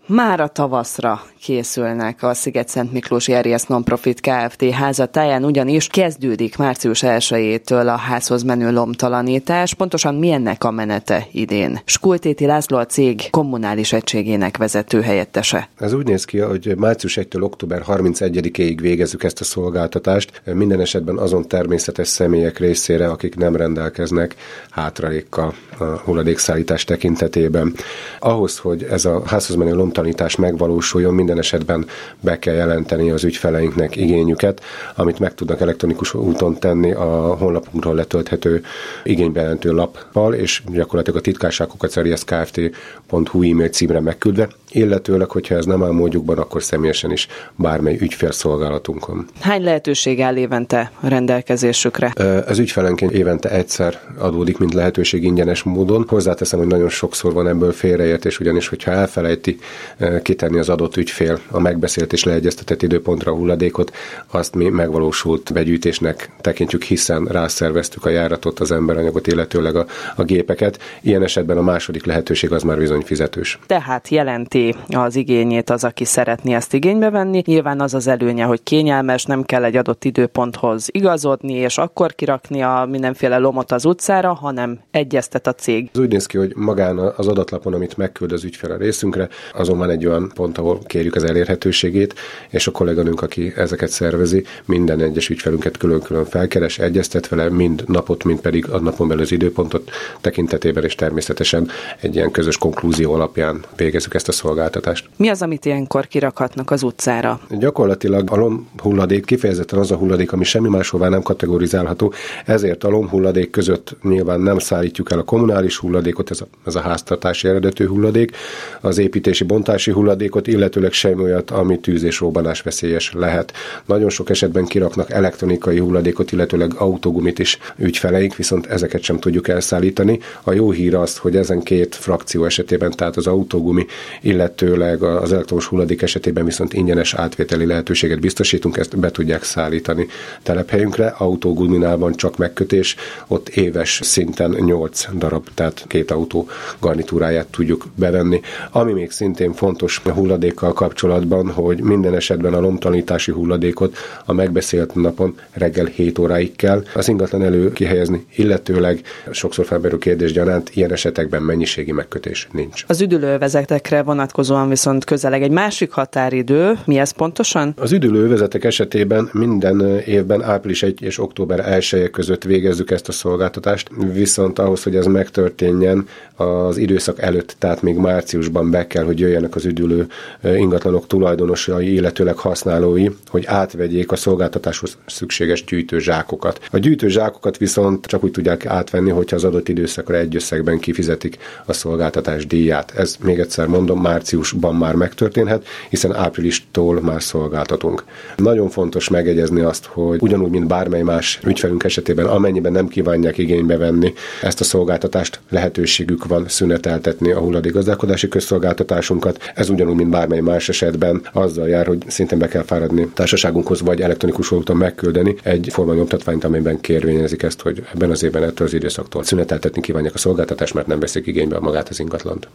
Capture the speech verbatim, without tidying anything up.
Már a tavaszra készülnek a Szigetszent Miklósi Erjesz Nonprofit Kft. Házatáján, ugyanis kezdődik március elsejétől a házhoz menő lombtalanítás. Pontosan milyennek a menete idén? Skultéti László a cég kommunális egységének vezető helyettese. Ez úgy néz ki, hogy március elsejétől október harmincegyedikéig végezzük ezt a szolgáltatást. Minden esetben azon természetes személyek részére, akik nem rendelkeznek hátralékkal a hulladékszállítás tekintetében. Ahhoz, hogy ez a házhoz menő lombtalanítás megvalósuljon, minden esetben be kell jelenteni az ügyfeleinknek igényüket, amit meg tudnak elektronikus úton tenni a honlapunkról letölthető igénybejelentő lappal, és gyakorlatilag a titkárság kukac erjesz kft pont hu e-mail címre megküldve, illetőleg, hogyha ez nem áll módjukban, akkor személyesen is bármely ügyfélszolgálatunkon. Hány lehetőség áll évente a rendelkezésükre? Az ügyfelenként évente egyszer adódik, mint lehetőség ingyenes módon. Hozzáteszem, hogy nagyon sokszor van ebből félreértés, ugyanis, hogyha elfelejti kitenni az adott ügyfél a megbeszélt és leegyeztetett időpontra a hulladékot, azt mi megvalósult begyűjtésnek tekintjük, hiszen rászerveztük a járatot, az emberanyagot, illetőleg a, a gépeket. Ilyen esetben a második lehetőség az már bizony fizetős. Tehát jelenti az igényét az, aki szeretné ezt igénybe venni. Nyilván az az előnye, hogy kényelmes, nem kell egy adott időponthoz igazodni, és akkor kirakni a mindenféle lomot az utcára, hanem egyeztet a cég. Ez úgy néz ki, hogy magán az adatlapon, amit megküld az ügyfél a részünkre, azon van egy olyan pont, ahol kérjük az elérhetőségét, és a kolléganőnk, aki ezeket szervezi, minden egyes ügyfelünket külön-külön felkeres, egyeztet vele, mind napot, mind pedig a napon belül az időpontot tekintetében, és természetesen egy ilyen közös konklúzió alapján végezzük ezt a szolgáltatást. Mi az, amit ilyenkor kirakhatnak az utcára? Gyakorlatilag a lombhulladék kifejezetten az a hulladék, ami semmi máshová nem kategorizálható, ezért a lombhulladék között nyilván nem szállítjuk el a kommunális hulladékot, ez a, ez a háztartási eredetű hulladék, az építési bontási hulladékot, illetőleg semmi olyat, ami tűz- és robbanás veszélyes lehet. Nagyon sok esetben kiraknak elektronikai hulladékot, illetőleg autógumit is ügyfeleink, viszont ezeket sem tudjuk elszállítani. A jó hír az, hogy ezen két frakció esetében, tehát az autógumi, illetőleg az elektromos hulladék esetében viszont ingyenes átvételi lehetőséget biztosítunk, ezt be tudják szállítani telephelyünkre. Autóguminál van csak megkötés, ott éves szinten nyolc darab, tehát két autó garnitúráját tudjuk bevenni. Ami még szintén fontos a hulladékkal kapcsolatban, hogy minden esetben a lombtalanítási hulladékot a megbeszélt napon reggel hét óráig kell az ingatlan elő kihelyezni, illetőleg sokszor felmerül kérdés gyanánt, ilyen esetekben mennyiségi megkötés nincs. Az üdülővezetekre vonatkozóan viszont közeleg egy másik határidő. Mi ez pontosan? Az üdülővezetek esetében minden évben április elseje és október elseje között végezzük ezt a szolgáltatást, viszont ahhoz, hogy ez megtörténjen, az időszak előtt, tehát még márciusban be kell, hogy jöjjenek az üdülő ingatlanok tulajdonosai, illetőleg használói, hogy átvegyék a szolgáltatáshoz szükséges gyűjtőzsákokat. A gyűjtőzsákokat viszont csak úgy tudják átvenni, hogyha az adott időszakra egy összegben kifizetik a szolgáltatás díját. Ez még egyszer mondom, márciusban már megtörténhet, hiszen áprilistól már szolgáltatunk. Nagyon fontos megegyezni azt, hogy ugyanúgy, mint bármely más ügyfelünk esetében, amennyiben nem kívánják igénybe venni ezt a szolgáltatást, lehetőségük van szüneteltetni a hulladékgazdálkodási közszolgáltatásunkat. Ez ugyanúgy, mint bármely más esetben azzal jár, hogy szintén be kell fáradni társaságunkhoz, vagy elektronikus úton megküldeni egy formanyomtatványt, amiben kérvényezik ezt, hogy ebben az évben ettől az időszaktól szüneteltetni kívánják a szolgáltatást, mert nem veszik igénybe magát az ingatlant.